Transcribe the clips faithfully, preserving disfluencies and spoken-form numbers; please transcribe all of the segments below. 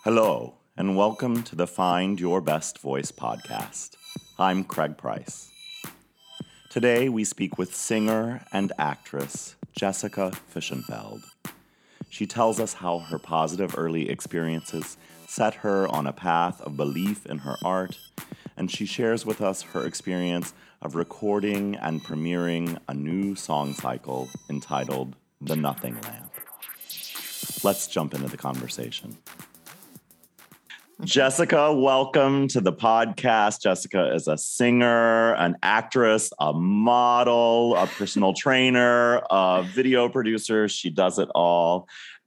Hello, and welcome to the Find Your Best Voice podcast. I'm Craig Price. Today, we speak with singer and actress Jessica Fischenfeld. She tells us how her positive early experiences set her on a path of belief in her art, and she shares with us her experience of recording and premiering a new song cycle entitled The Nothing Lamp. Let's jump into the conversation. Jessica, welcome to the podcast. Jessica is a singer, an actress, a model, a personal trainer, a video producer. She does it all.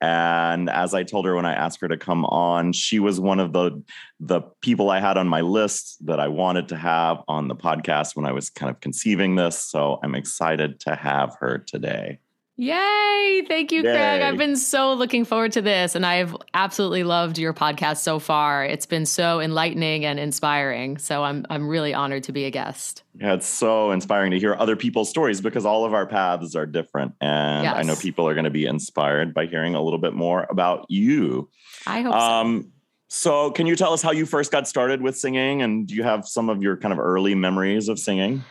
And as I told her when I asked her to come on, she was one of the, the people I had on my list that I wanted to have on the podcast when I was kind of conceiving this. So I'm excited to have her today. Yay. Thank you, Yay. Craig. I've been so looking forward to this, and I've absolutely loved your podcast so far. It's been so enlightening and inspiring. So I'm I'm really honored to be a guest. Yeah, it's so inspiring to hear other people's stories because all of our paths are different. And Yes. I know people are going to be inspired by hearing a little bit more about you. I hope Um, so can you tell us how you first got started with singing? And do you have some of your kind of early memories of singing?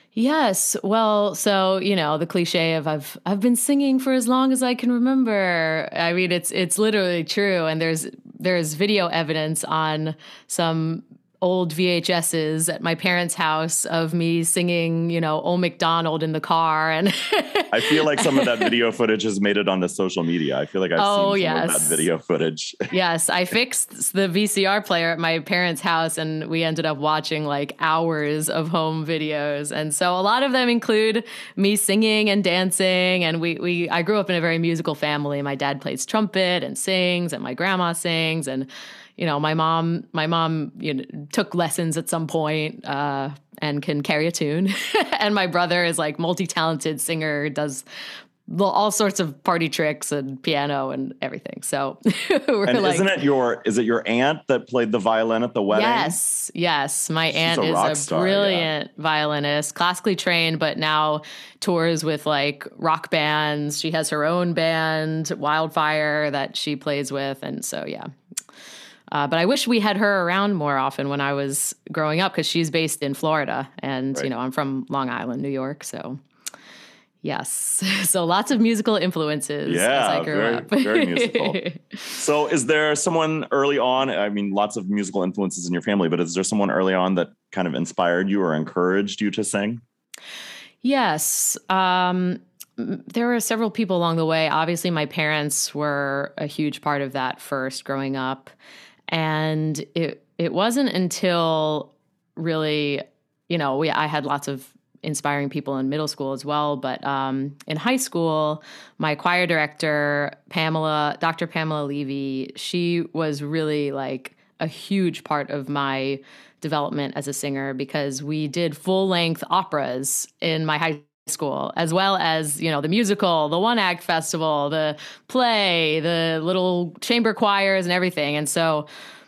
Yes. Well, so, you know, the cliche of I've I've been singing for as long as I can remember. I mean, it's it's literally true. And there's there's video evidence on some old V H S's at my parents' house of me singing, you know, Old MacDonald in the car. And I feel like some of that video footage has made it onto social media. I feel like I've Oh, seen some yes. of that video footage. Yes, I fixed the V C R player at my parents' house, and we ended up watching like hours of home videos. And so a lot of them include me singing and dancing. And we, we, I grew up in a very musical family. My dad plays trumpet and sings, and my grandma sings. And, you know, my mom, my mom, you know, took lessons at some point, uh, and can carry a tune. And my brother is like multi-talented singer, does all sorts of party tricks and piano and everything. So we're And like, isn't it your, is it your aunt that played the violin at the wedding? Yes, yes. My aunt a is rock a star, brilliant violinist, classically trained, but now tours with like rock bands. She has her own band, Wildfire, that she plays with. And so, yeah. Uh, but I wish we had her around more often when I was growing up, because she's based in Florida, and, Right. you know, I'm from Long Island, New York. So, yes. So lots of musical influences Yeah, as I grew very, up. very musical. So is there someone early on, I mean, lots of musical influences in your family, but is there someone early on that kind of inspired you or encouraged you to sing? Yes. Um, m- there were several people along the way. Obviously, my parents were a huge part of that first growing up. And it it wasn't until really, you know, we I had lots of inspiring people in middle school as well. But um, in high school, my choir director, Pamela, Doctor Pamela Levy, she was really like a huge part of my development as a singer, because we did full length operas in my high school, as well as, you know, the musical, the one act festival, the play, the little chamber choirs and everything. And so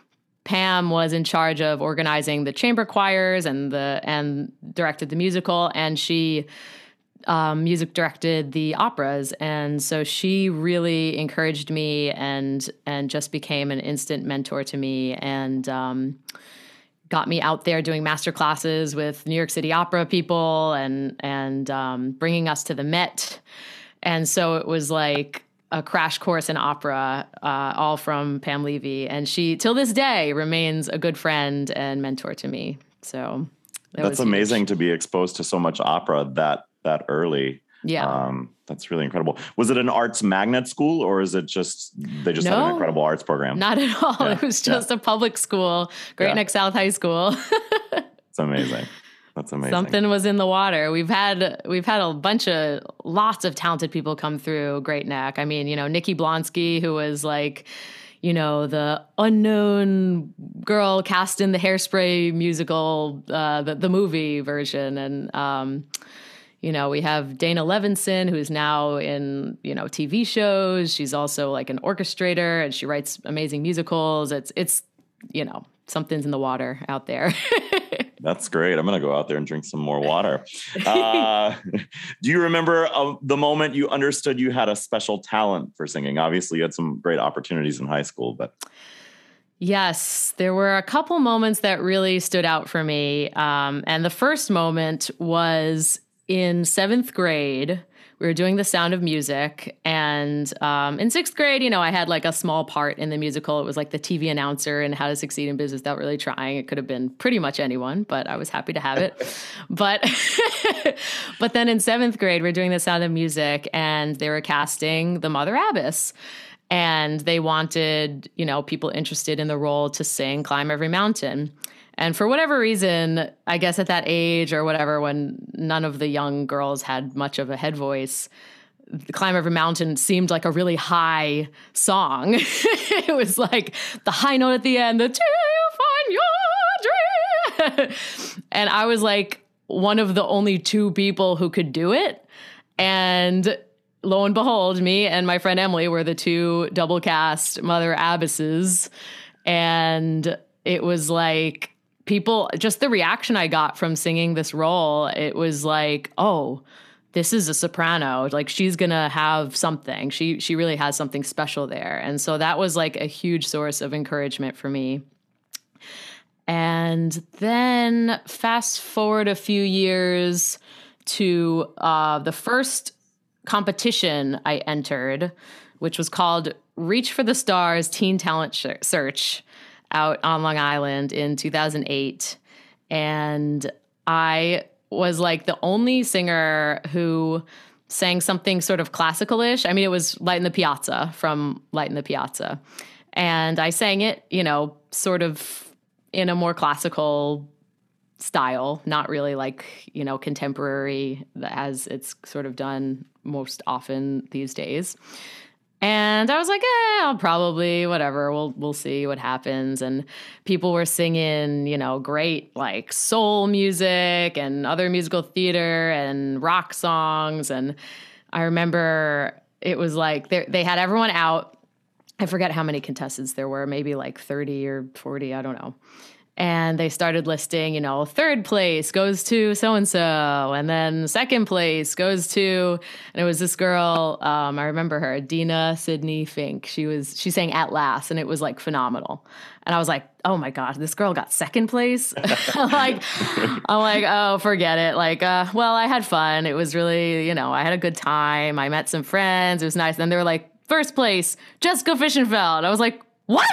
Pam was in charge of organizing the chamber choirs and the and directed the musical, and she um, music directed the operas. And so she really encouraged me and and just became an instant mentor to me, and um, got me out there doing master classes with New York City Opera people, and and um, bringing us to the Met. And so it was like a crash course in opera, uh, all from Pam Levy. And she, till this day, remains a good friend and mentor to me. So that That's was amazing huge. to be exposed to so much opera that that early. Yeah. Um, that's really incredible. Was it an arts magnet school, or is it just they just had an No, incredible arts program? Not at all. Yeah, It was just yeah. a public school, Great Yeah. Neck South High School. It's amazing. That's amazing. Something was in the water. We've had we've had a bunch of lots of talented people come through Great Neck. I mean, you know, Nikki Blonsky, who was like, you know, the unknown girl cast in the Hairspray musical, uh, the the movie version, and um, you know, we have Dana Levinson, who's now in, you know, T V shows. She's also like an orchestrator, and she writes amazing musicals. It's it's you know, something's in the water out there. That's great. I'm going to go out there and drink some more water. Uh, do you remember uh, the moment you understood you had a special talent for singing? Obviously, you had some great opportunities in high school, but. Yes, there were a couple moments that really stood out for me. Um, and the first moment was in seventh grade. We were doing The Sound of Music. And um, in sixth grade, you know, I had like a small part in the musical. It was like the T V announcer in How to Succeed in Business Without Really Trying. It could have been pretty much anyone, but I was happy to have it. but but then in seventh grade, we we're doing The Sound of Music, and they were casting the Mother Abbess. And they wanted, you know, people interested in the role to sing Climb Every Mountain. And for whatever reason, I guess at that age or whatever, when none of the young girls had much of a head voice, Climb Every Mountain seemed like a really high song. It was like the high note at the end, the till you find your dream. And I was like one of the only two people who could do it. And lo and behold, me and my friend Emily were the two double cast Mother Abbesses. And it was like people, just the reaction I got from singing this role, it was like, oh, this is a soprano. Like, she's going to have something. She she really has something special there. And so that was like a huge source of encouragement for me. And then fast forward a few years to uh, the first competition I entered, which was called Reach for the Stars Teen Talent Sh- Search out on Long Island in two thousand eight. And I was like the only singer who sang something sort of classical-ish. I mean, it was Light in the Piazza from Light in the Piazza. And I sang it, you know, sort of in a more classical style, not really like, you know, contemporary as it's sort of done most often these days. And I was like, eh, I'll probably, whatever, we'll we'll see what happens. And people were singing, you know, great like soul music and other musical theater and rock songs. And I remember it was like they they had everyone out. I forget how many contestants there were, maybe like thirty or forty, I don't know. And they started listing, you know, third place goes to so-and-so, and then second place goes to, and it was this girl, um, I remember her, Dina Sydney Fink. She was, she sang At Last, and it was like phenomenal. And I was like, oh my gosh, this girl got second place? like, I'm like, oh, forget it. Like, uh, well, I had fun. It was really, you know, I had a good time. I met some friends. It was nice. And then they were like, first place, Jessica Fischenfeld. I was like, what?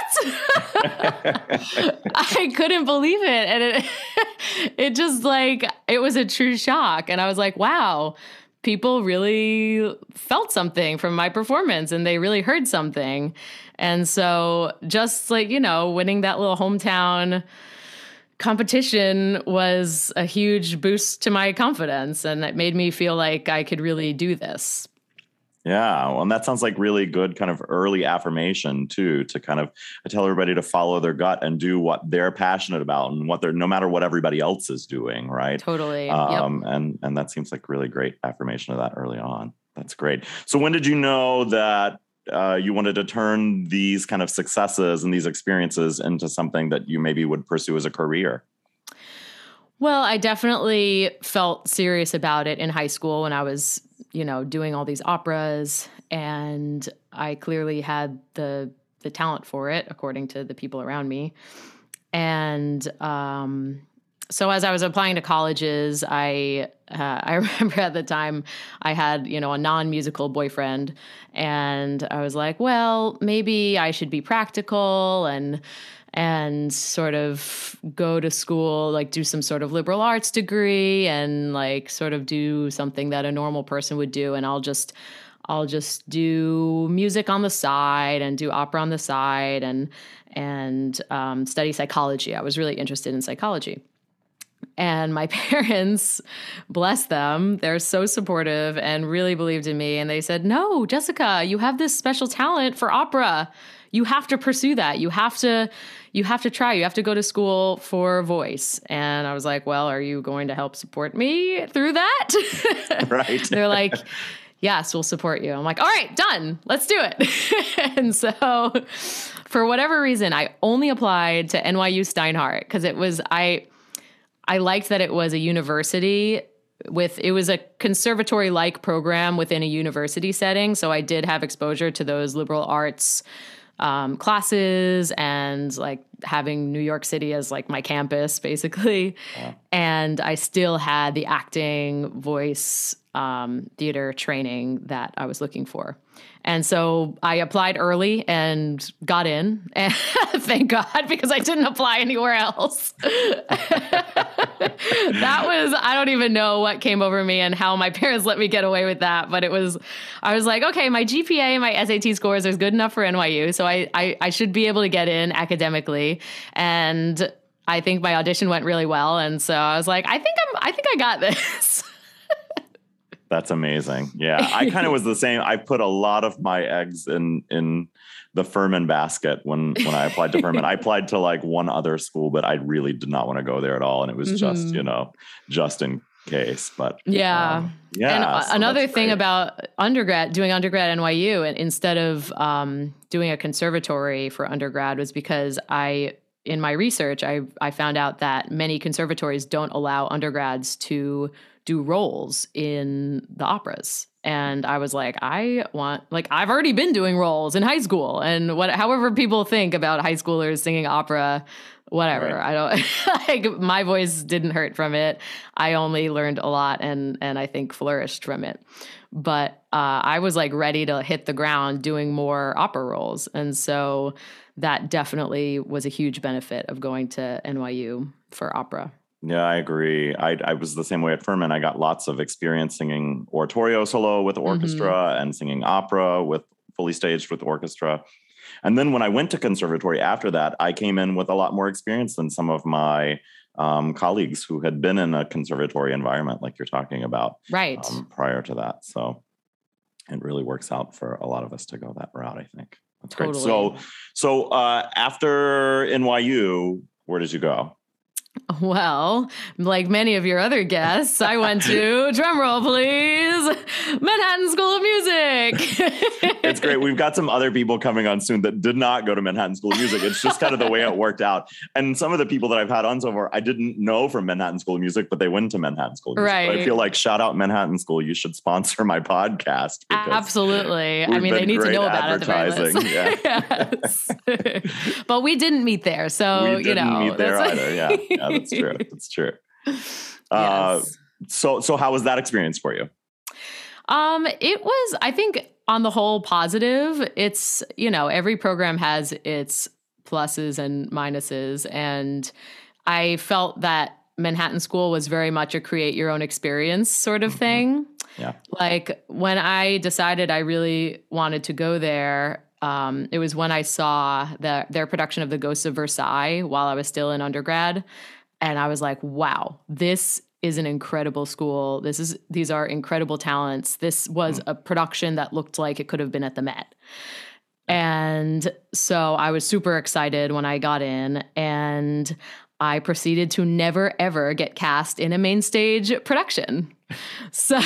I couldn't believe it. And it, it just like, it was a true shock. And I was like, wow, people really felt something from my performance and they really heard something. And so just like, you know, winning that little hometown competition was a huge boost to my confidence. And it made me feel like I could really do this. Yeah, well, and that sounds like really good kind of early affirmation too, to kind of tell everybody to follow their gut and do what they're passionate about and what they're, no matter what everybody else is doing, right? Totally. Um, yep. And and that seems like really great affirmation of that early on. That's great. So when did you know that uh, you wanted to turn these kind of successes and these experiences into something that you maybe would pursue as a career? Well, I definitely felt serious about it in high school when I was, you know, doing all these operas, and I clearly had the the talent for it, according to the people around me. And um, so as I was applying to colleges, I uh, I remember at the time I had, you know, a non-musical boyfriend, and I was like, well, maybe I should be practical and and sort of go to school, like do some sort of liberal arts degree and like sort of do something that a normal person would do. And I'll just, I'll just do music on the side and do opera on the side and, and um, study psychology. I was really interested in psychology. And my parents, bless them, they're so supportive and really believed in me. And they said, no, Jessica, you have this special talent for opera. You have to pursue that. You have to, you have to try. You have to go to school for voice. And I was like, well, are you going to help support me through that? Right. They're like, yes, we'll support you. I'm like, all right, done. Let's do it. And so for whatever reason, I only applied to N Y U Steinhardt because it was, I, I liked that it was a university with, it was a conservatory-like program within a university setting. So I did have exposure to those liberal arts um, classes and like having New York City as like my campus, basically. Yeah. And I still had the acting, voice, um, theater training that I was looking for. And so I applied early and got in, and thank God, because I didn't apply anywhere else. That was, I don't even know what came over me and how my parents let me get away with that. But it was, I was like, okay, my G P A and my S A T scores are good enough for N Y U. So I, I, I should be able to get in academically. And I think my audition went really well. And so I was like, I think I'm, I think I got this. That's amazing. Yeah. I kind of was the same. I put a lot of my eggs in, in the Furman basket when, when I applied to Furman. I applied to like one other school, but I really did not want to go there at all. And it was mm-hmm. just, you know, just in case, but yeah. Um, yeah. And so another thing great. about undergrad, doing undergrad at N Y U and instead of um, doing a conservatory for undergrad was because I, in my research, I, I found out that many conservatories don't allow undergrads to do roles in the operas. And I was like, I want, like, I've already been doing roles in high school, and what, however people think about high schoolers singing opera, whatever. Right. I don't, like, my voice didn't hurt from it. I only learned a lot and, and I think flourished from it. But uh, I was like ready to hit the ground doing more opera roles. And so that definitely was a huge benefit of going to N Y U for opera. Yeah, I agree. I, I was the same way at Furman. I got lots of experience singing oratorio solo with orchestra mm-hmm. and singing opera with fully staged with orchestra. And then when I went to conservatory after that, I came in with a lot more experience than some of my um, colleagues who had been in a conservatory environment like you're talking about right. um, prior to that. So it really works out for a lot of us to go that route, I think. That's totally. Great. So, so uh, after N Y U, where did you go? Well, like many of your other guests, I went to, drum roll please, Manhattan School of Music. It's great. We've got some other people coming on soon that did not go to Manhattan School of Music. It's just kind of the way it worked out. And some of the people that I've had on so far, I didn't know from Manhattan School of Music, but they went to Manhattan School of Music. Right. But I feel like, shout out Manhattan School. You should sponsor my podcast. Absolutely. I mean, they need to know about it. Advertising. Yeah. Yes. But we didn't meet there. So, we didn't you know. meet there either. Yeah. Yeah, that's true. That's true. Uh, yes. So, so how was that experience for you? Um, it was, I think, on the whole, positive. It's, you know, every program has its pluses and minuses, and I felt that Manhattan School was very much a create your own experience sort of mm-hmm. thing. Yeah. Like when I decided I really wanted to go there, um, it was when I saw the, their production of The Ghosts of Versailles while I was still in undergrad. And I was like, wow, this is an incredible school. This is, these are incredible talents. This was a production that looked like it could have been at the Met. And so I was super excited when I got in, and I proceeded to never, ever get cast in a main stage production. So...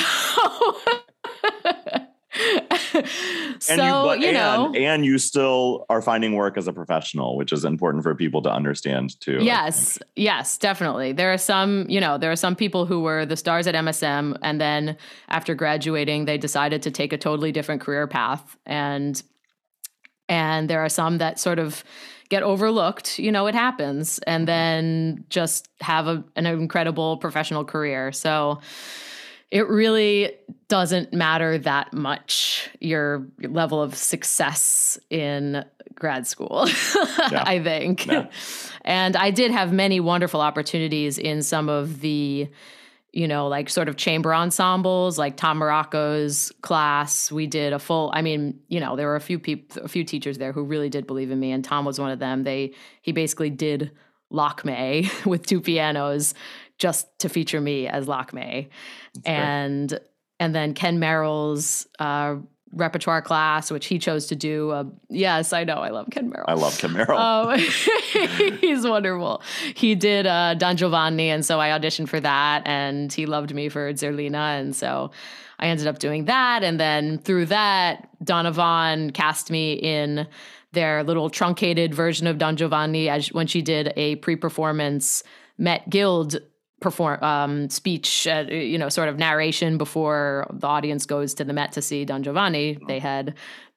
So, and you, but, you know, and, and you still are finding work as a professional, which is important for people to understand too. Yes. Yes, definitely. There are some, you know, there are some people who were the stars at M S M, and then after graduating, they decided to take a totally different career path. And, and there are some that sort of get overlooked, you know, it happens, and then just have a, an incredible professional career. So it really doesn't matter that much, your level of success in grad school, yeah. I think. Yeah. And I did have many wonderful opportunities in some of the, you know, like sort of chamber ensembles, like Tom Morocco's class. We did a full, I mean, you know, there were a few people, a few teachers there who really did believe in me, and Tom was one of them. They, he basically did Lakme with two pianos just to feature me as Lakme. That's and great. And then Ken Merrill's uh, repertoire class, which he chose to do. Uh, yes, I know. I love Ken Merrill. I love Ken Merrill. Um, he's wonderful. He did uh, Don Giovanni, and so I auditioned for that, and he loved me for Zerlina, and so I ended up doing that. And then through that, Donna Vaughn cast me in their little truncated version of Don Giovanni as when she did a pre-performance Met Guild perform um, speech, uh, you know, sort of narration before the audience goes to the Met to see Don Giovanni. They had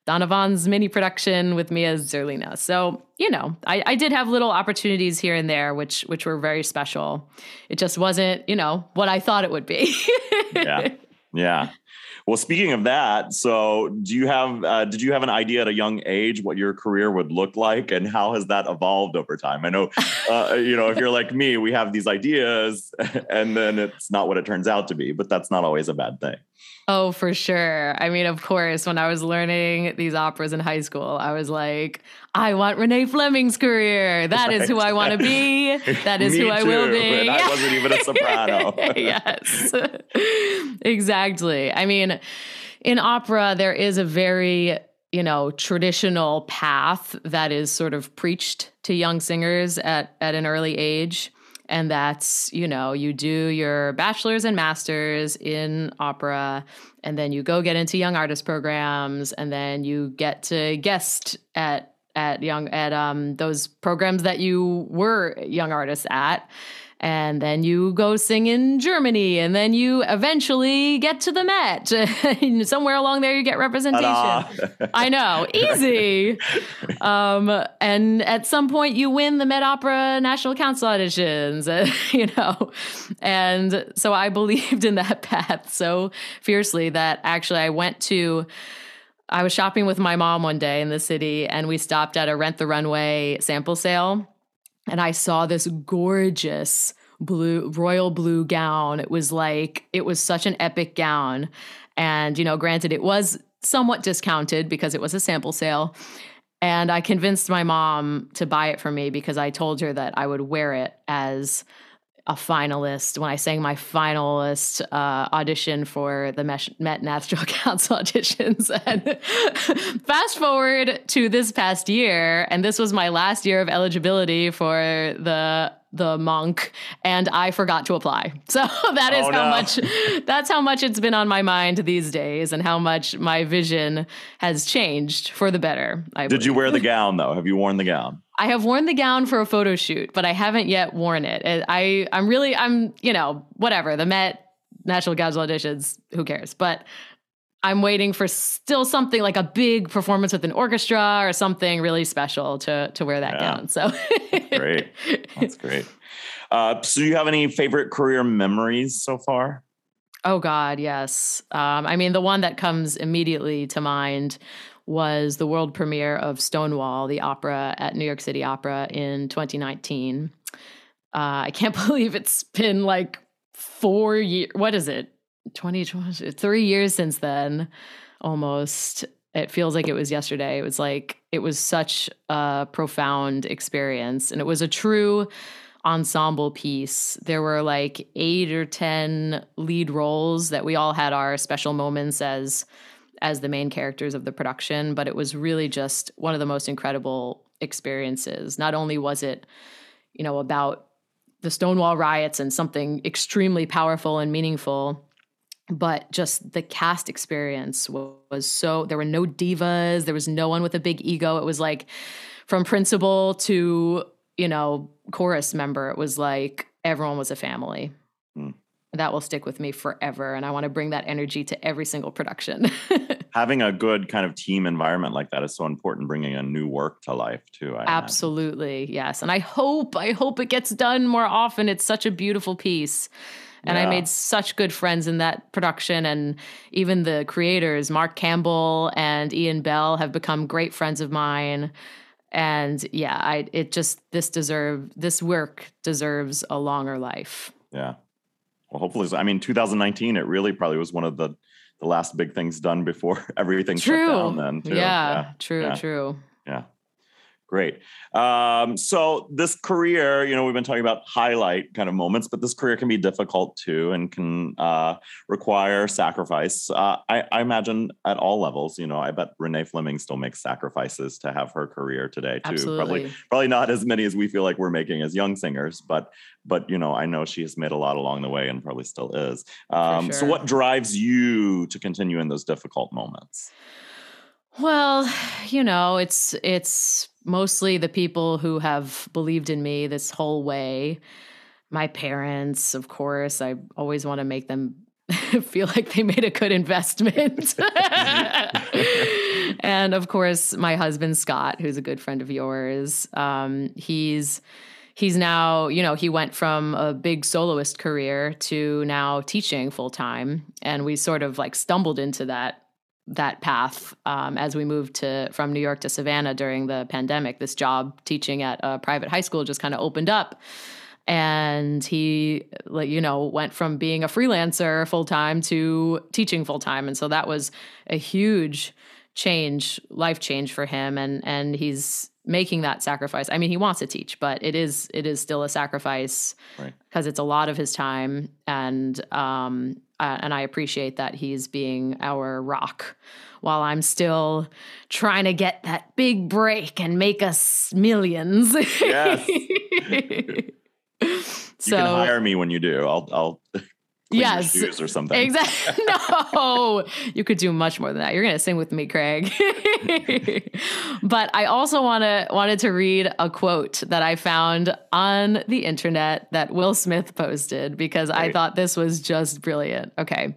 Donovan's mini production with me as Zerlina. So, you know, I, I did have little opportunities here and there, which which were very special. It just wasn't, you know, what I thought it would be. Yeah. Yeah. Well, speaking of that, so do you have, uh, did you have an idea at a young age what your career would look like, and how has that evolved over time? I know, uh, you know, if you're like me, we have these ideas and then it's not what it turns out to be, but that's not always a bad thing. Oh, for sure. I mean, of course, when I was learning these operas in high school, I was like, I want Renee Fleming's career. That right. is who I want to be. That is who I too. will be. And I wasn't even a soprano. Yes, exactly. I mean, in opera, there is a very, you know, traditional path that is sort of preached to young singers at, at an early age. And that's, you know, you do your bachelor's and master's in opera, and then you go get into young artist programs, and then you get to guest at at young at um those programs that you were young artists at. And then you go sing in Germany, and then you eventually get to the Met. Somewhere along there, you get representation. I know, easy. Um, and at some point, you win the Met Opera National Council auditions, uh, you know. And so I believed in that path so fiercely that actually I went to, I was shopping with my mom one day in the city, and we stopped at a Rent the Runway sample sale. And I saw this gorgeous blue, royal blue gown. It was like, it was such an epic gown. And, you know, granted, it was somewhat discounted because it was a sample sale. And I convinced my mom to buy it for me because I told her that I would wear it as a finalist when I sang my finalist uh, audition for the Met National Council auditions. And fast forward to this past year, and this was my last year of eligibility for the the Monk, and I forgot to apply. So that is oh, how no. much, that's how much it's been on my mind these days, and how much my vision has changed for the better. I Did believe. you wear the gown though? Have you worn the gown? I have worn the gown for a photo shoot, but I haven't yet worn it. I, I'm really, I'm, you know, whatever, the Met National Council auditions, who cares? But I'm waiting for still something like a big performance with an orchestra or something really special to to wear that yeah. gown. So great. That's great. Uh, so do you have any favorite career memories so far? Oh God, yes. Um, I mean, the one that comes immediately to mind was the world premiere of Stonewall, the opera at New York City Opera in twenty nineteen. Uh, I can't believe it's been like four years. What is it? twenty twenty, three years since then, almost. It feels like it was yesterday. It was like, it was such a profound experience. And it was a true ensemble piece. There were like eight or ten lead roles that we all had our special moments as as the main characters of the production, but it was really just one of the most incredible experiences. Not only was it, you know, about the Stonewall riots and something extremely powerful and meaningful, but just the cast experience was so, there were no divas, there was no one with a big ego. It was like from principal to, you know, chorus member, it was like everyone was a family. Mm. That will stick with me forever. And I want to bring that energy to every single production. Having a good kind of team environment like that is so important, bringing a new work to life too. I Absolutely. Imagine. Yes. And I hope, I hope it gets done more often. It's such a beautiful piece. And yeah. I made such good friends in that production. And even the creators, Mark Campbell and Ian Bell, have become great friends of mine. And yeah, I, it just, this deserve, this work deserves a longer life. Yeah. Well, hopefully, I mean, two thousand nineteen, it really probably was one of the, the last big things done before everything true. shut down then too. Yeah, yeah. true, yeah. true. Yeah. Great. Um, so this career, you know, we've been talking about highlight kind of moments, but this career can be difficult too, and can uh, require sacrifice. Uh, I, I imagine at all levels, you know, I bet Renee Fleming still makes sacrifices to have her career today too. Absolutely. Probably, probably not as many as we feel like we're making as young singers, but, but, you know, I know she has made a lot along the way and probably still is. Um, sure. So what drives you to continue in those difficult moments? Well, you know, it's, it's mostly the people who have believed in me this whole way. My parents, of course, I always want to make them feel like they made a good investment. And of course, my husband, Scott, who's a good friend of yours, um, he's he's now, you know, he went from a big soloist career to now teaching full time. And we sort of like stumbled into that that path um, as we moved to from New York to Savannah during the pandemic. This job teaching at a private high school just kind of opened up. And he, like, you know, went from being a freelancer full time to teaching full time. And so that was a huge change, life change for him. And, and he's making that sacrifice. I mean, he wants to teach, but it is, it is still a sacrifice because right. it's a lot of his time. And, um, uh, and I appreciate that he's being our rock while I'm still trying to get that big break and make us millions. Yes. You so, can hire me when you do. I'll, I'll clean yes, your shoes or something. Exactly. No, you could do much more than that. You're going to sing with me, Craig. But I also want to wanted to read a quote that I found on the internet that Will Smith posted because Great. I thought this was just brilliant. Okay.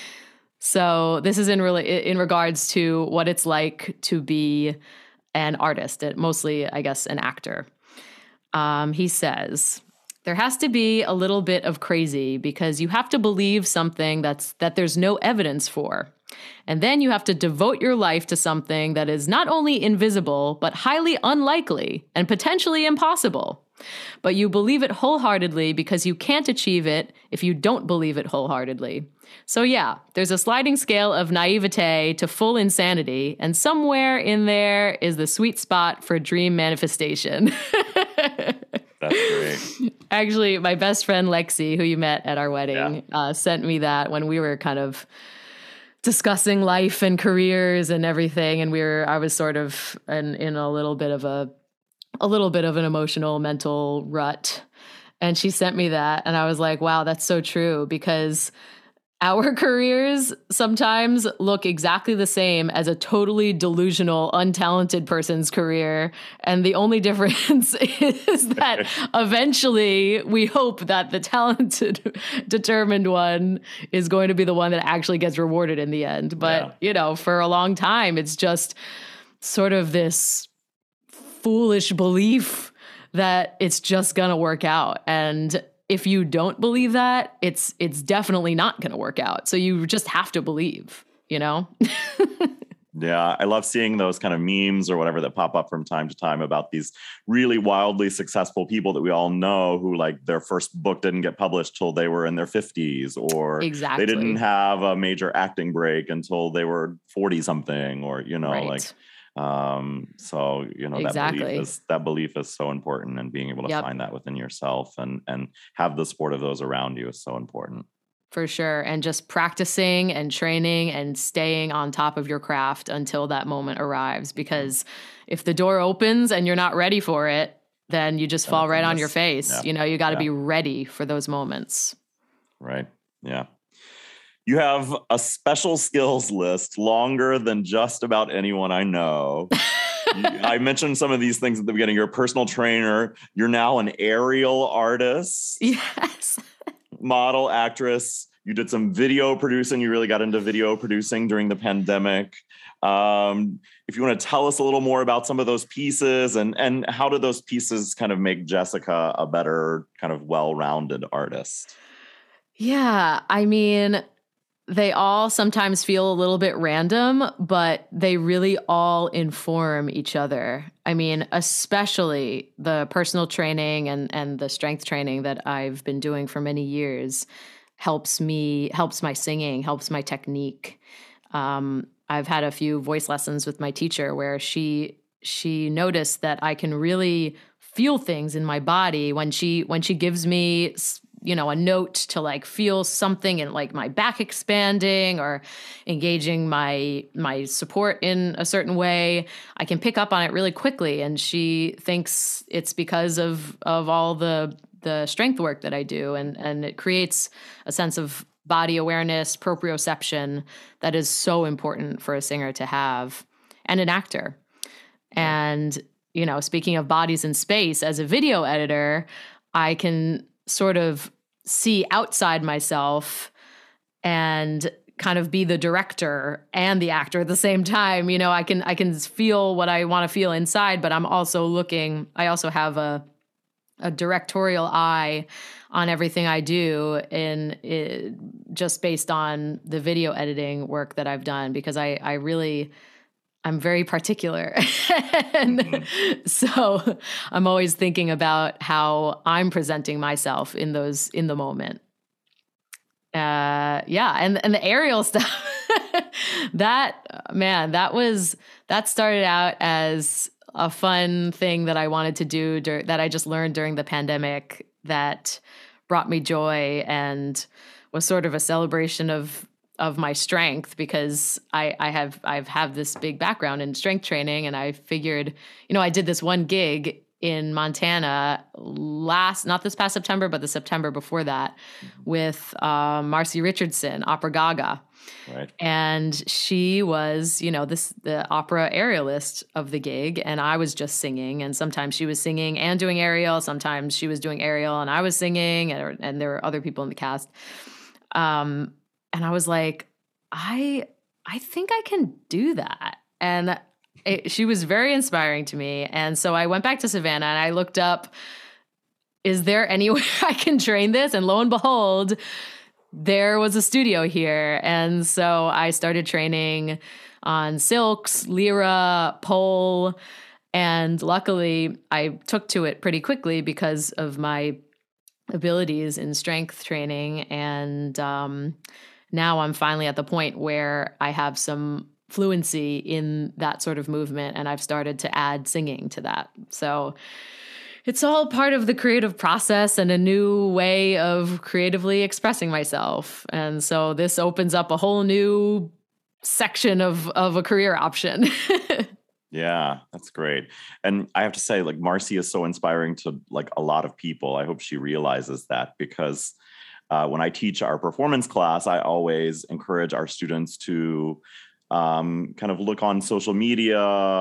So this is in really in regards to what it's like to be an artist, mostly, I guess, an actor. Um, he says, there has to be a little bit of crazy because you have to believe something that's that there's no evidence for. And then you have to devote your life to something that is not only invisible, but highly unlikely and potentially impossible. But you believe it wholeheartedly because you can't achieve it if you don't believe it wholeheartedly. So yeah, there's a sliding scale of naivete to full insanity, and somewhere in there is the sweet spot for dream manifestation. That's great. Actually, my best friend Lexi, who you met at our wedding, yeah. uh, sent me that when we were kind of discussing life and careers and everything, and we were I was sort of in, in a little bit of a a little bit of an emotional mental rut, and she sent me that, and I was like, wow, that's so true, because our careers sometimes look exactly the same as a totally delusional, untalented person's career. And the only difference is that eventually we hope that the talented, determined one is going to be the one that actually gets rewarded in the end. But, yeah. you know, for a long time, it's just sort of this foolish belief that it's just going to work out. And if you don't believe that, it's it's definitely not going to work out. So you just have to believe, you know? Yeah, I love seeing those kind of memes or whatever that pop up from time to time about these really wildly successful people that we all know who, like, their first book didn't get published till they were in their fifties, or exactly. they didn't have a major acting break until they were forty something, or, you know, right. like, um, so, you know, exactly. that belief is, that belief is so important, and being able to yep. find that within yourself and, and have the support of those around you is so important. For sure. And just practicing and training and staying on top of your craft until that moment arrives, because if the door opens and you're not ready for it, then you just fall right on your face. Yeah. You know, you got to yeah. be ready for those moments. Right. Yeah. You have a special skills list longer than just about anyone I know. I mentioned some of these things at the beginning. You're a personal trainer. You're now an aerial artist. Yes. Model, actress. You did some video producing. You really got into video producing during the pandemic. Um, if you want to tell us a little more about some of those pieces, and, and how do those pieces kind of make Jessica a better kind of well-rounded artist? Yeah, I mean, they all sometimes feel a little bit random, but they really all inform each other. I mean, especially the personal training and, and the strength training that I've been doing for many years helps me, helps my singing, helps my technique. Um, I've had a few voice lessons with my teacher where she she noticed that I can really feel things in my body when she when she gives me, you know, a note to like feel something in like my back expanding or engaging my my support in a certain way. I can pick up on it really quickly, and she thinks it's because of of all the the strength work that I do, and and it creates a sense of body awareness, proprioception that is so important for a singer to have, and an actor. And, you know, speaking of bodies in space, as a video editor, I can sort of see outside myself and kind of be the director and the actor at the same time. You know, I can I can feel what I want to feel inside, but I'm also looking, I also have a a directorial eye on everything I do in it, just based on the video editing work that I've done, because I I really I'm very particular. And mm-hmm. so I'm always thinking about how I'm presenting myself in those, in the moment. Uh, yeah. And, and the aerial stuff, that, man, that was, that started out as a fun thing that I wanted to do dur- that I just learned during the pandemic that brought me joy and was sort of a celebration of of my strength, because I, I have I've have this big background in strength training, and I figured, you know, I did this one gig in Montana last, not this past September, but the September before that, with uh, Marcy Richardson, Opera Gaga. Right. And she was, you know, this the opera aerialist of the gig, and I was just singing. And sometimes she was singing and doing aerial. Sometimes she was doing aerial and I was singing, and, and there were other people in the cast. Um, and I was like, I I think I can do that. And it, she was very inspiring to me. And so I went back to Savannah and I looked up, is there anywhere I can train this? And lo and behold, there was a studio here. And so I started training on silks, lyra, pole. And luckily I took to it pretty quickly because of my abilities in strength training. And um, now I'm finally at the point where I have some fluency in that sort of movement, and I've started to add singing to that. So it's all part of the creative process and a new way of creatively expressing myself. And so this opens up a whole new section of, of a career option. Yeah, that's great. And I have to say, like, Marcy is so inspiring to like a lot of people. I hope she realizes that, because uh, when I teach our performance class, I always encourage our students to um, kind of look on social media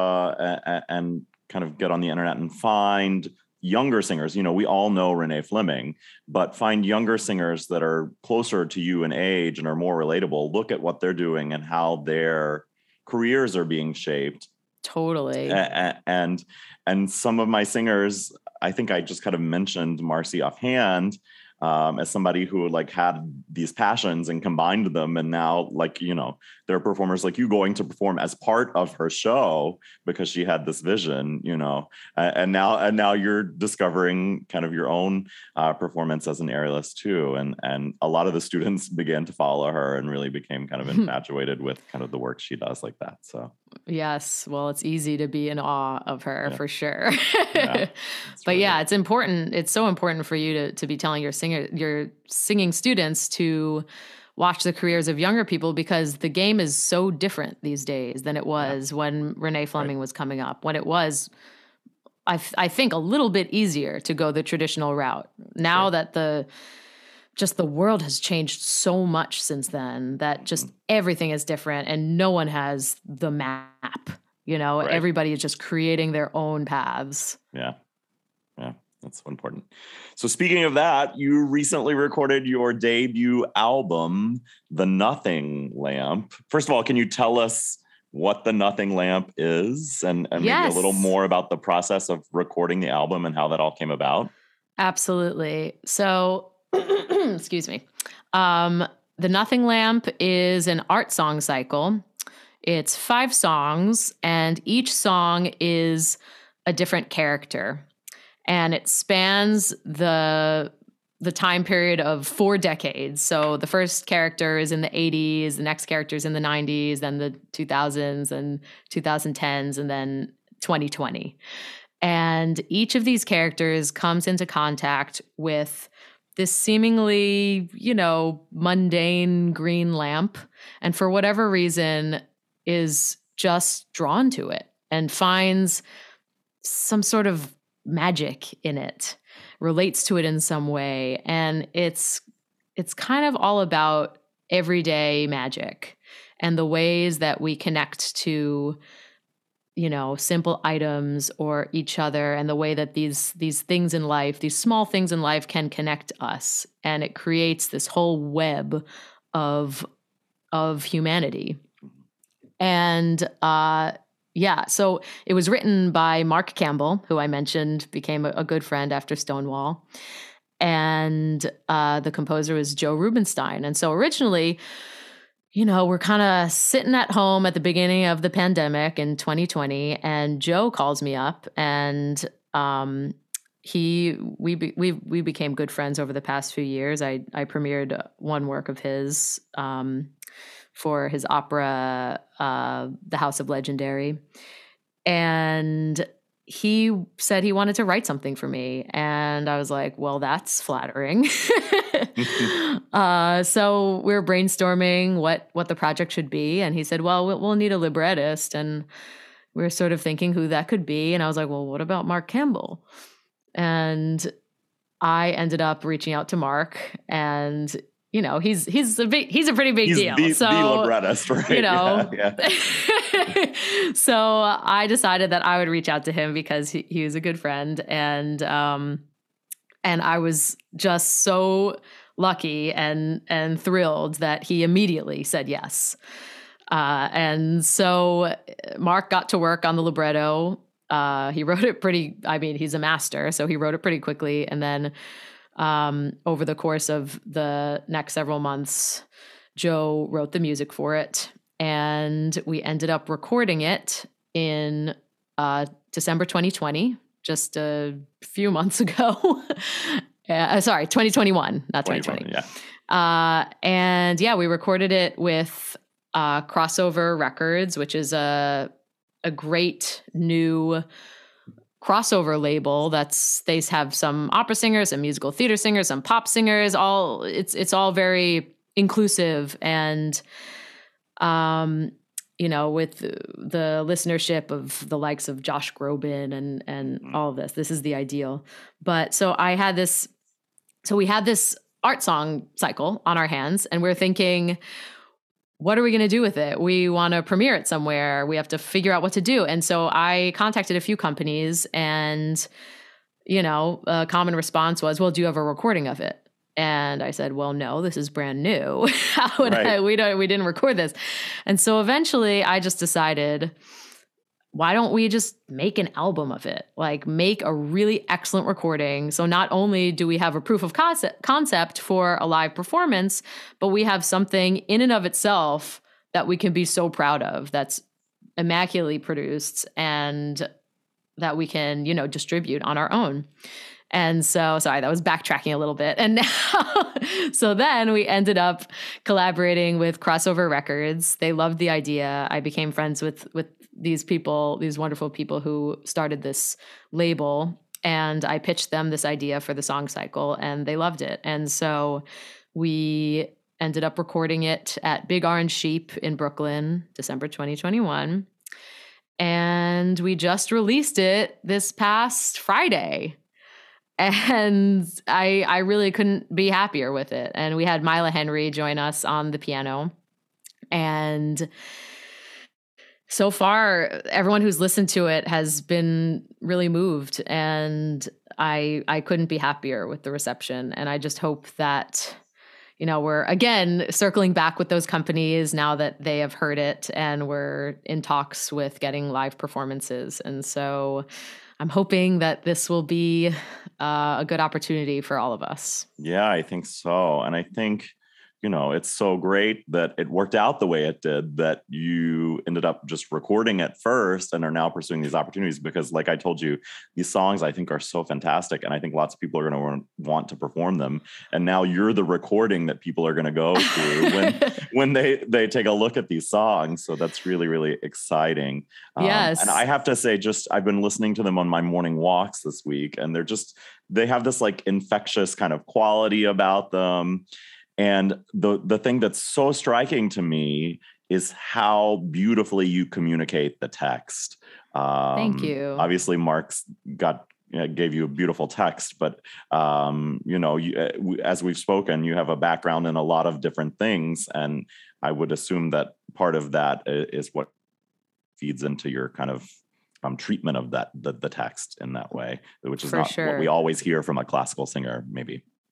and, and kind of get on the internet and find younger singers. You know, we all know Renee Fleming, but find younger singers that are closer to you in age and are more relatable. Look at what they're doing and how their careers are being shaped. Totally. And and some of my singers, I think I just kind of mentioned Marcy offhand um, as somebody who like had these passions and combined them. And now, like, you know, there are performers like you going to perform as part of her show because she had this vision, you know, and now and now you're discovering kind of your own uh, performance as an aerialist too. And and a lot of the students began to follow her and really became kind of infatuated with kind of the work she does like that. So. Yes. Well, it's easy to be in awe of her yeah. for sure. Yeah, but yeah, good. It's important. It's so important for you to, to be telling your singer, your singing students to watch the careers of younger people, because the game is so different these days than it was yeah. when Renee Fleming right. was coming up, when it was, I, th- I think, a little bit easier to go the traditional route. Now sure. that the, just the world has changed so much since then that just mm-hmm. everything is different and no one has the map, you know, right. everybody is just creating their own paths. Yeah. Yeah. That's so important. So speaking of that, you recently recorded your debut album, The Nothing Lamp. First of all, can you tell us what The Nothing Lamp is, and, and yes. maybe a little more about the process of recording the album and how that all came about? Absolutely. So excuse me. Um, the Nothing Lamp is an art song cycle. It's five songs, and each song is a different character. And it spans the the time period of four decades. So the first character is in the eighties, the next character is in the nineties, then the two thousands and twenty tens, and then twenty twenty. And each of these characters comes into contact with this seemingly, you know, mundane green lamp, and for whatever reason is just drawn to it and finds some sort of magic in it, relates to it in some way. And it's it's kind of all about everyday magic and the ways that we connect to, you know, simple items or each other, and the way that these these things in life, these small things in life can connect us. And it creates this whole web of of humanity. And uh, yeah, so it was written by Mark Campbell, who I mentioned became a, a good friend after Stonewall. And uh, the composer was Joe Rubinstein. And so originally, you know, we're kind of sitting at home at the beginning of the pandemic in twenty twenty, and Joe calls me up, and um, he we be, we we became good friends over the past few years. I I premiered one work of his um, for his opera, uh, The House of Legendary, and he said he wanted to write something for me. And I was like, well, that's flattering. uh, so we we're brainstorming what, what the project should be. And he said, well, we'll, we'll need a librettist. And we were sort of thinking who that could be. And I was like, well, what about Mark Campbell? And I ended up reaching out to Mark, and you know, he's he's a big he's a pretty big he's deal. The, so the librettist, right? You know, yeah, yeah. So I decided that I would reach out to him because he, he was a good friend, and um, and I was just so lucky and and thrilled that he immediately said yes. Uh, and so Mark got to work on the libretto. Uh, he wrote it pretty. I mean, he's a master, so he wrote it pretty quickly, and then. Um, over the course of the next several months, Joe wrote the music for it, and we ended up recording it in uh, December twenty twenty, just a few months ago. uh, sorry, twenty twenty-one, not twenty twenty. Yeah. Uh, and yeah, we recorded it with uh, Crossover Records, which is a a great new crossover label. That's they have some opera singers, some musical theater singers, some pop singers. All it's it's all very inclusive, and um, you know, with the listenership of the likes of Josh Groban and and mm-hmm. all of this. This is the ideal. But so I had this. So we had this art song cycle on our hands, and we're thinking, what are we going to do with it? We want to premiere it somewhere. We have to figure out what to do. And so I contacted a few companies, and, you know, a common response was, well, do you have a recording of it? And I said, well, no, this is brand new. How would right. I, we don't, we didn't record this. And so eventually I just decided, why don't we just make an album of it? Like make a really excellent recording. So not only do we have a proof of concept concept for a live performance, but we have something in and of itself that we can be so proud of, that's immaculately produced and that we can, you know, distribute on our own. And so, sorry, that was backtracking a little bit. And now, so then we ended up collaborating with Crossover Records. They loved the idea. I became friends with, with these people, these wonderful people who started this label. And I pitched them this idea for the song cycle, and they loved it. And so we ended up recording it at Big Orange Sheep in Brooklyn, December twenty twenty-one. And we just released it this past Friday. And I I really couldn't be happier with it. And we had Mila Henry join us on the piano. And so far, everyone who's listened to it has been really moved. And I I couldn't be happier with the reception. And I just hope that, you know, we're, again, circling back with those companies now that they have heard it, and we're in talks with getting live performances. And so I'm hoping that this will be uh, a good opportunity for all of us. Yeah, I think so. And I think, you know, it's so great that it worked out the way it did, that you ended up just recording it first and are now pursuing these opportunities, because like I told you, these songs I think are so fantastic. And I think lots of people are going to want to perform them. And now you're the recording that people are going to go to when, when they, they take a look at these songs. So that's really, really exciting. Um, yes. And I have to say, just, I've been listening to them on my morning walks this week, and they're just, they have this like infectious kind of quality about them. And the the thing that's so striking to me is how beautifully you communicate the text. Um, Thank you. Obviously, Mark's got you know, gave you a beautiful text, but um, you know, you, as we've spoken, you have a background in a lot of different things, and I would assume that part of that is what feeds into your kind of um, treatment of that the, the text in that way, which is For not sure. what we always hear from a classical singer, maybe.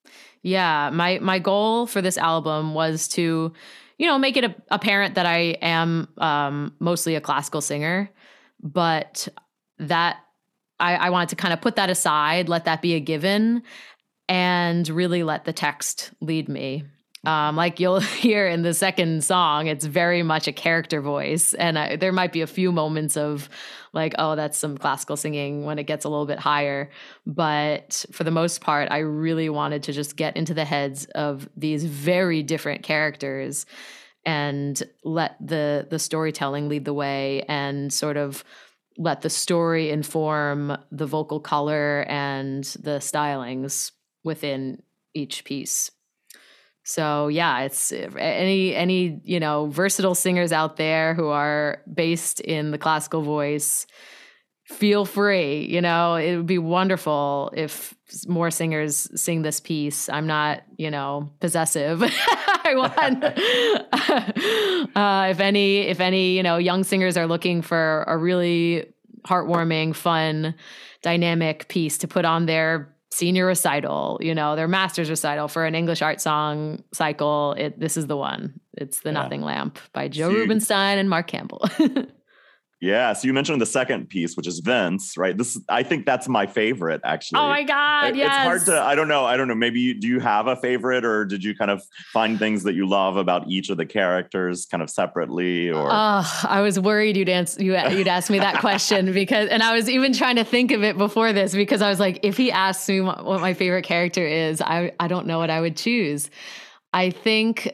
Yeah, my my goal for this album was to, you know, make it a, apparent that I am um, mostly a classical singer, but that I, I wanted to kind of put that aside, let that be a given, and really let the text lead me. Um, like you'll hear in the second song, it's very much a character voice. And I, there might be a few moments of like, oh, that's some classical singing when it gets a little bit higher. But for the most part, I really wanted to just get into the heads of these very different characters and let the the storytelling lead the way and sort of let the story inform the vocal color and the stylings within each piece. So yeah, it's any any you know versatile singers out there who are based in the classical voice, feel free. You know, it would be wonderful if more singers sing this piece. I'm not, you know, possessive. I want uh, if any if any you know young singers are looking for a really heartwarming, fun, dynamic piece to put on their senior recital, you know, their master's recital for an English art song cycle, it this is the one. It's The yeah. Nothing Lamp by Joe so you, Rubenstein and Mark Campbell. Yeah. So you mentioned the second piece, which is Vince, right? This, I think that's my favorite, actually. Oh my God. It, yes. It's hard to, I don't know. I don't know. Maybe you, do you have a favorite, or did you kind of find things that you love about each of the characters kind of separately? Or uh, I was worried you'd answer, you, you'd ask me that question because, and I was even trying to think of it before this because I was like, if he asks me what, what my favorite character is, I, I don't know what I would choose. I think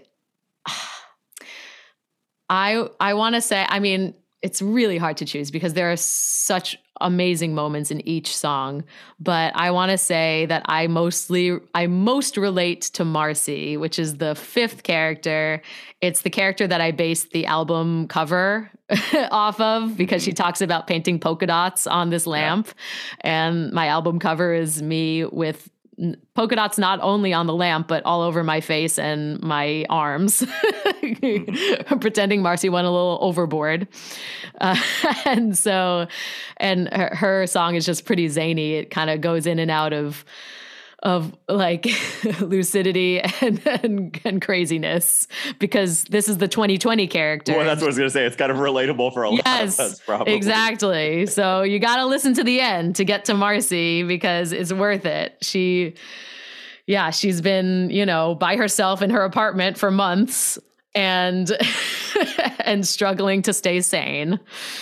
I, I want to say, I mean, it's really hard to choose because there are such amazing moments in each song. But I want to say that I mostly, I most relate to Marcy, which is the fifth character. It's the character that I based the album cover off of because she talks about painting polka dots on this lamp. Yeah. And my album cover is me with polka dots not only on the lamp, but all over my face and my arms, mm-hmm. pretending Marcy went a little overboard. Uh, and so, and her, her song is just pretty zany. It kind of goes in and out of, of like lucidity and, and and craziness because this is the twenty twenty character. Well, that's what I was going to say. It's kind of relatable for a yes, lot of us, probably. Exactly. So you got to listen to the end to get to Marcy because it's worth it. She, yeah, she's been, you know, by herself in her apartment for months and and struggling to stay sane.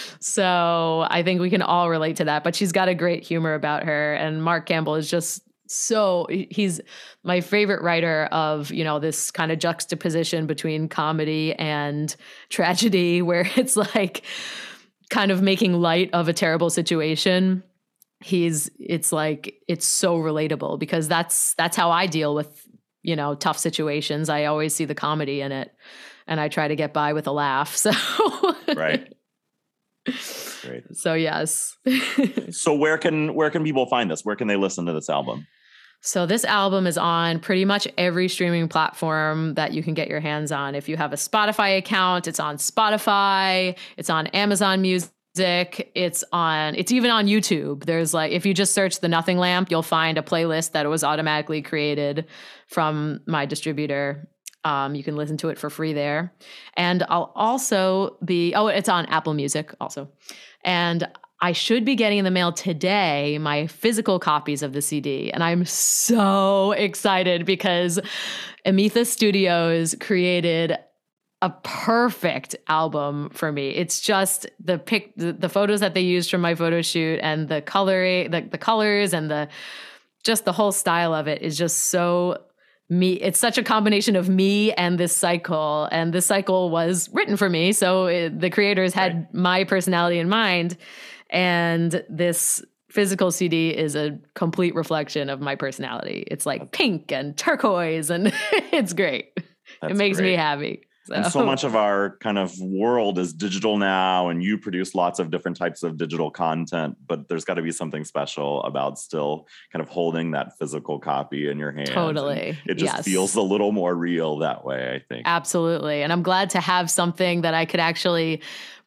So I think we can all relate to that. But she's got a great humor about her, and Mark Campbell is just so he's my favorite writer of, you know, this kind of juxtaposition between comedy and tragedy, where it's like kind of making light of a terrible situation. He's, it's like, it's so relatable because that's, that's how I deal with, you know, tough situations. I always see the comedy in it and I try to get by with a laugh. So, right. Great. So yes. So where can, where can people find this? Where can they listen to this album? So this album is on pretty much every streaming platform that you can get your hands on. If you have a Spotify account, it's on Spotify, it's on Amazon Music, it's on, it's even on YouTube. There's like, if you just search The Nothing Lamp, you'll find a playlist that was automatically created from my distributor. Um, you can listen to it for free there. And I'll also be, oh, it's on Apple Music also. And I should be getting in the mail today my physical copies of the C D. And I'm so excited because Amethyst Studios created a perfect album for me. It's just the pic, the, the photos that they used from my photo shoot and the coloring, the, the colors and the, just the whole style of it is just so me. It's such a combination of me and this cycle. And this cycle was written for me. So it, the creators had right. my personality in mind. And this physical C D is a complete reflection of my personality. It's like pink and turquoise, and it's great. That's it makes great. me happy. So. And so much of our kind of world is digital now, and you produce lots of different types of digital content, but there's got to be something special about still kind of holding that physical copy in your hand. Totally. And it just yes. feels a little more real that way, I think. Absolutely. And I'm glad to have something that I could actually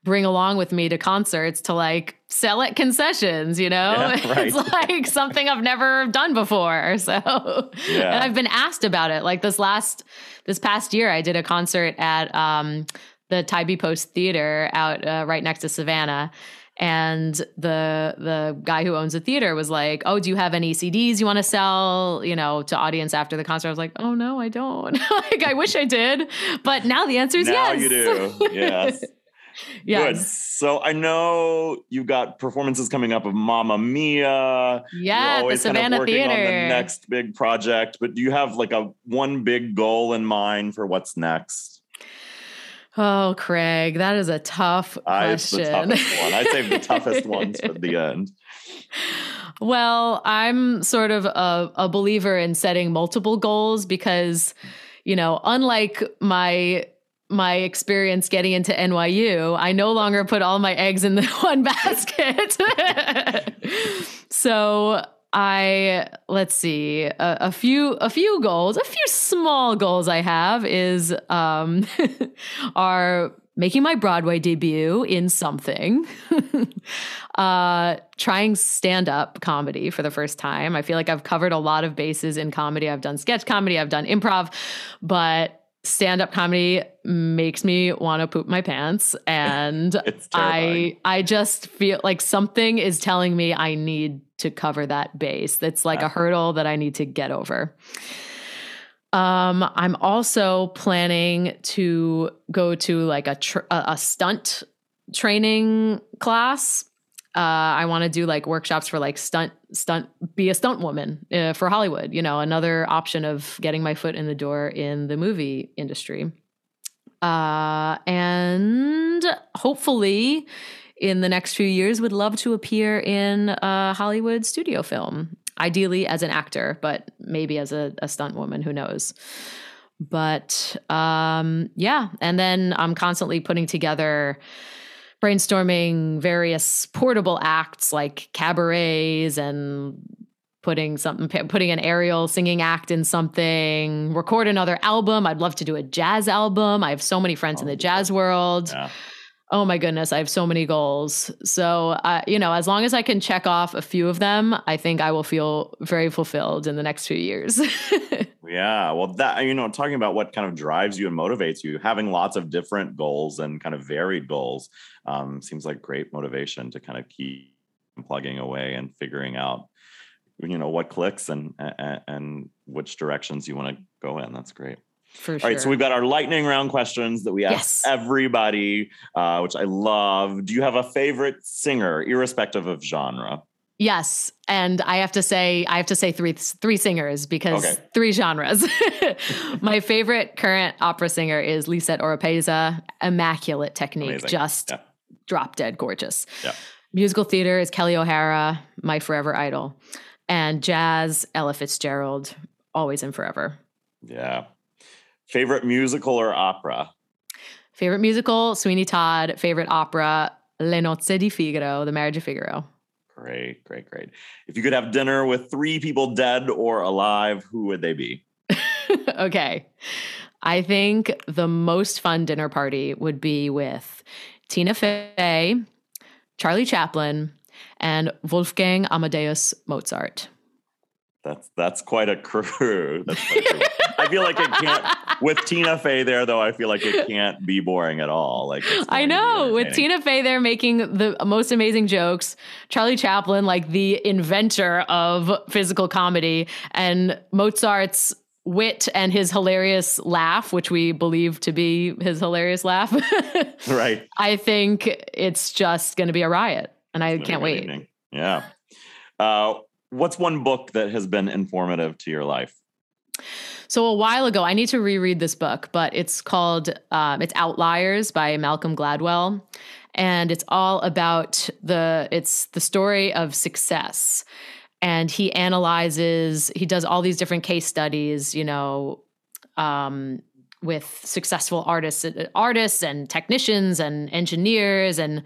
bring along with me to concerts to like sell at concessions, you know? Yeah, right. It's like something I've never done before. So, yeah. And I've been asked about it. Like this last, this past year, I did a concert at um, the Tybee Post Theater out uh, right next to Savannah. And the the guy who owns the theater was like, "Oh, do you have any C Ds you want to sell, you know, to audience after the concert?" I was like, "Oh no, I don't." Like, I wish I did, but now the answer is now yes. you do, yes. Yes. Good. So I know you've got performances coming up of Mamma Mia. Yeah, You're always the Savannah kind of working Theater. on the next big project, but do you have like a one big goal in mind for what's next? Oh, Craig, that is a tough I, it's question. the toughest one. I saved the toughest ones for the end. Well, I'm sort of a, a believer in setting multiple goals because, you know, unlike my my experience getting into N Y U, I no longer put all my eggs in the one basket. So I, let's see, a, a few, a few goals, a few small goals I have is, um, are making my Broadway debut in something, uh, trying stand-up comedy for the first time. I feel like I've covered a lot of bases in comedy. I've done sketch comedy, I've done improv, but stand-up comedy makes me want to poop my pants. And I, I just feel like something is telling me I need to cover that base. That's like yeah. a hurdle that I need to get over. Um, I'm also planning to go to like a, tr- a stunt training class. Uh, I want to do like workshops for like stunt, stunt, be a stunt woman uh, for Hollywood, you know, another option of getting my foot in the door in the movie industry. Uh, and hopefully in the next few years would love to appear in a Hollywood studio film, ideally as an actor, but maybe as a, a stunt woman, who knows? But um, yeah. And then I'm constantly putting together brainstorming various portable acts like cabarets and putting something, putting an aerial singing act in something, record another album. I'd love to do a jazz album. I have so many friends oh, in the jazz world. Yeah. Oh my goodness. I have so many goals. So, uh, you know, as long as I can check off a few of them, I think I will feel very fulfilled in the next few years. Yeah. Well, that, you know, talking about what kind of drives you and motivates you, having lots of different goals and kind of varied goals um, seems like great motivation to kind of keep plugging away and figuring out, you know, what clicks and, and, and which directions you want to go in. That's great. For All sure. right, so we've got our lightning round questions that we ask yes. everybody, uh, which I love. Do you have a favorite singer, irrespective of genre? Yes, and I have to say, I have to say three three singers because okay. three genres. My favorite current opera singer is Lisette Oropesa. Immaculate technique, Amazing. just yeah. drop dead gorgeous. Yeah. Musical theater is Kelly O'Hara, my forever idol, and jazz, Ella Fitzgerald, always and forever. Yeah. Favorite musical or opera? Favorite musical, Sweeney Todd. Favorite opera, Le Nozze di Figaro, The Marriage of Figaro. Great, great, great. If you could have dinner with three people dead or alive, who would they be? Okay. I think the most fun dinner party would be with Tina Fey, Charlie Chaplin, and Wolfgang Amadeus Mozart. That's that's quite a crew. That's quite a crew. I feel like it can't, with Tina Fey there, though, I feel like it can't be boring at all. Like I know, with Tina Fey there making the most amazing jokes, Charlie Chaplin, like the inventor of physical comedy, and Mozart's wit and his hilarious laugh, which we believe to be his hilarious laugh. Right. I think it's just going to be a riot, and I can't wait. Evening. Yeah. Uh, what's one book that has been informative to your life? So a while ago, I need to reread this book, but it's called, um, it's Outliers by Malcolm Gladwell. And it's all about the, it's the story of success. And he analyzes, he does all these different case studies, you know, um, with successful artists, artists and technicians and engineers. And,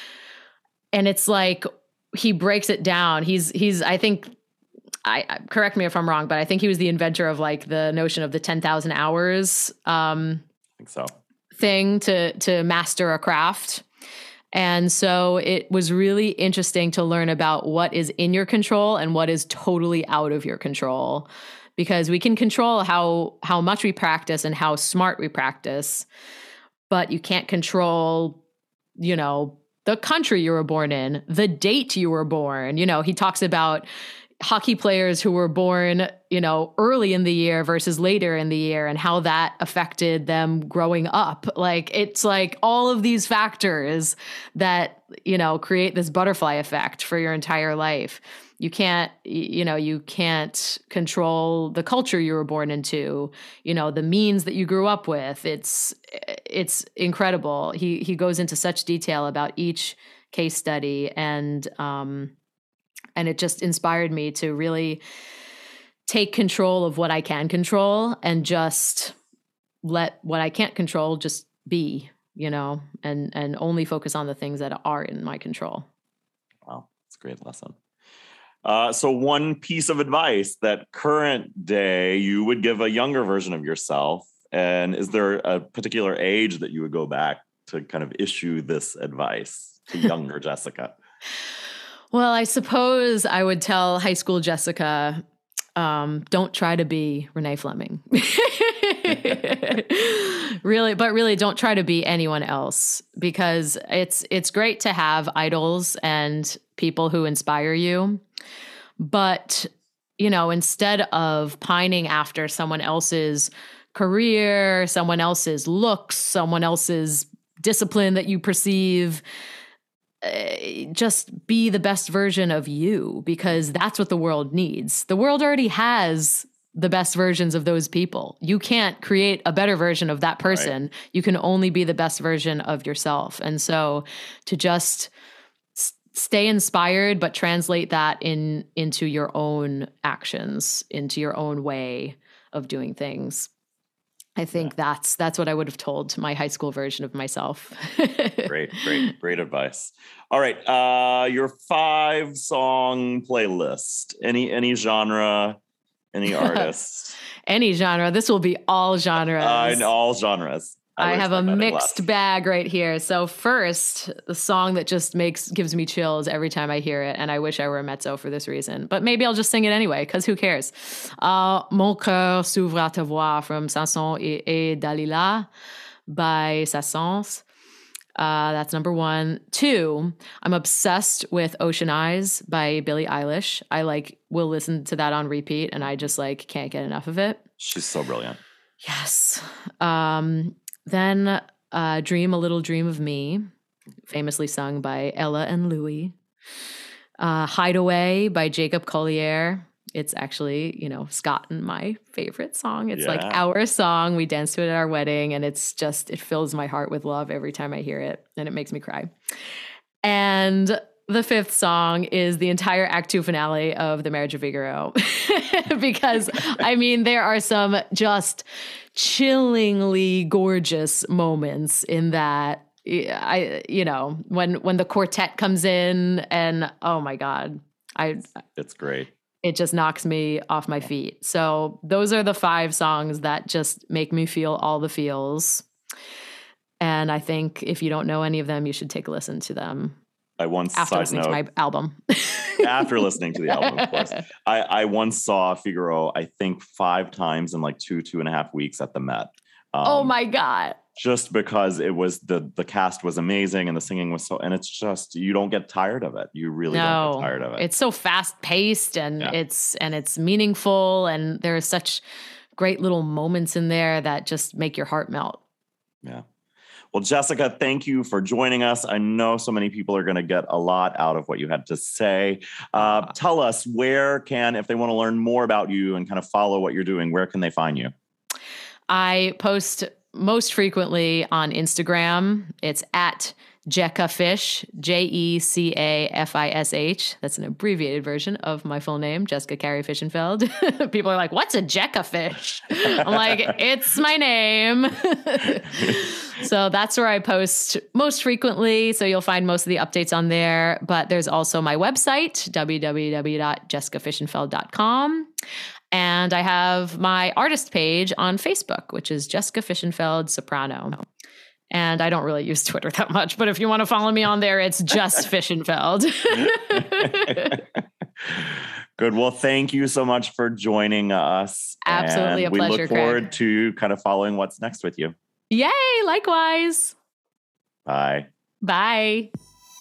and it's like, he breaks it down. He's, he's, I think, I, correct me if I'm wrong, but I think he was the inventor of like the notion of the ten thousand hours um, I think so. thing to to master a craft. And so it was really interesting to learn about what is in your control and what is totally out of your control, because we can control how how much we practice and how smart we practice, but you can't control, you know, the country you were born in, the date you were born. You know, he talks about hockey players who were born, you know, early in the year versus later in the year and how that affected them growing up. Like, it's like all of these factors that, you know, create this butterfly effect for your entire life. You can't, you know, you can't control the culture you were born into, you know, the means that you grew up with. It's, it's incredible. He, he goes into such detail about each case study, and, um, And it just inspired me to really take control of what I can control and just let what I can't control just be, you know, and, and only focus on the things that are in my control. Wow, that's a great lesson. Uh, so one piece of advice that current day you would give a younger version of yourself, and is there a particular age that you would go back to kind of issue this advice to younger Jessica? Well, I suppose I would tell high school Jessica, um, don't try to be Renee Fleming. Really, but really don't try to be anyone else, because it's it's great to have idols and people who inspire you. But, you know, instead of pining after someone else's career, someone else's looks, someone else's discipline that you perceive, Uh, just be the best version of you, because that's what the world needs. The world already has the best versions of those people. You can't create a better version of that person. Right. You can only be the best version of yourself. And so to just s- stay inspired, but translate that in into your own actions, into your own way of doing things. I think yeah. that's that's what I would have told to my high school version of myself. Great, great, great advice. All right, uh, your five song playlist. Any any genre, any artist, any genre. This will be all genres. Uh, in all genres. I, I have a mixed bag right here. So first, the song that just makes gives me chills every time I hear it, and I wish I were a mezzo for this reason. But maybe I'll just sing it anyway, because who cares? Uh, Mon cœur s'ouvre à ta voix from Samson et, et Dalila by Sassons. Uh, that's number one. Two, I'm obsessed with Ocean Eyes by Billie Eilish. I like will listen to that on repeat, and I just like can't get enough of it. She's so brilliant. Yes. Um, Then uh, Dream a Little Dream of Me, famously sung by Ella and Louis. Uh, Hideaway by Jacob Collier. It's actually, you know, Scott and my favorite song. It's yeah. like our song. We danced to it at our wedding, and it's just, it fills my heart with love every time I hear it, and it makes me cry. And the fifth song is the entire Act Two finale of The Marriage of Figaro. Because, I mean, there are some just chillingly gorgeous moments in that. I, you know, when when the quartet comes in, and oh my God, I it's great. It just knocks me off my feet. So those are the five songs that just make me feel all the feels. And I think if you don't know any of them, you should take a listen to them. I once after listening note, to my album. After listening to the album, of course. I, I once saw Figaro, I think, five times in like two, two and a half weeks at the Met. Um, oh my God. Just because it was the the cast was amazing and the singing was so, and it's just, you don't get tired of it. You really no, don't get tired of it. It's so fast paced, and yeah. it's and it's meaningful, and there are such great little moments in there that just make your heart melt. Yeah. Well, Jessica, thank you for joining us. I know so many people are going to get a lot out of what you had to say. Uh, tell us, where can, if they want to learn more about you and kind of follow what you're doing, where can they find you? I post most frequently on Instagram. It's at Jecca Fish, J E C A F I S H. That's an abbreviated version of my full name, Jessica Carey Fischenfeld. People are like, what's a Jecca Fish? I'm like, it's my name. So that's where I post most frequently. So you'll find most of the updates on there. But there's also my website, w w w dot jessica fischenfeld dot com. And I have my artist page on Facebook, which is Jessica Fischenfeld Soprano. And I don't really use Twitter that much, but if you want to follow me on there, it's just Fischenfeld. Good. Well, thank you so much for joining us. Absolutely and a pleasure, We look forward Craig. to kind of following what's next with you. Yay. Likewise. Bye. Bye.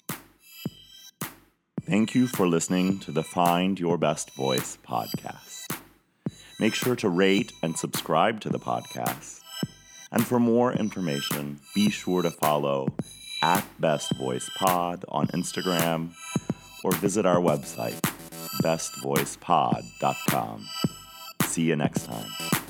Thank you for listening to the Find Your Best Voice podcast. Make sure to rate and subscribe to the podcast. And for more information, be sure to follow at Best Voice Pod on Instagram or visit our website, best voice pod dot com. See you next time.